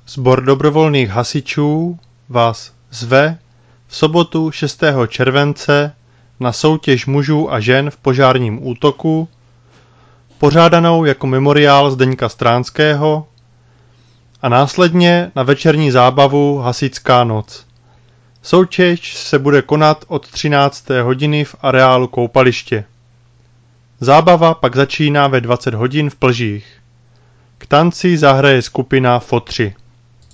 Sbor dobrovolných hasičů vás zve v sobotu 6. července na soutěž mužů a žen v požárním útoku, pořádanou jako memoriál Zdeňka Stránského, a následně na večerní zábavu Hasičská noc. Soutěž se bude konat od 13. hodiny v areálu koupaliště. Zábava pak začíná ve 20 hodin v Plžích. K tanci zahraje skupina Fotři.